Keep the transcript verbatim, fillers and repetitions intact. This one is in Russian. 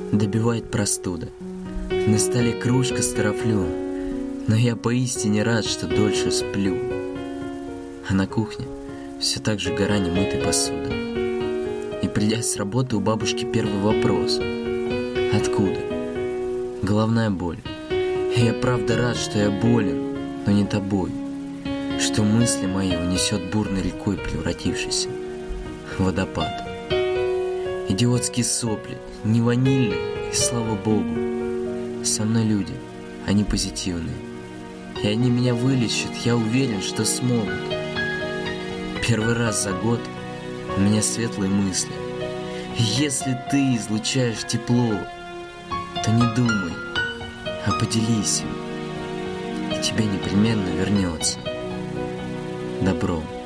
добивает простуда. На столе кружка с тарафлю, но я поистине рад, что дольше сплю. А на кухне все так же гора немытой посуды. И придя с работы, у бабушки первый вопрос: откуда? Головная боль. И я правда рад, что я болен, но не тобой, что мысли мои унесет бурной рекой, превратившейся в водопад. Идиотские сопли, не ванильные, и слава богу, со мной люди, они позитивные. И они меня вылечат, я уверен, что смогут. Первый раз за год у меня светлые мысли. И если ты излучаешь тепло, то не думай, а поделись им, и тебе непременно вернется добро.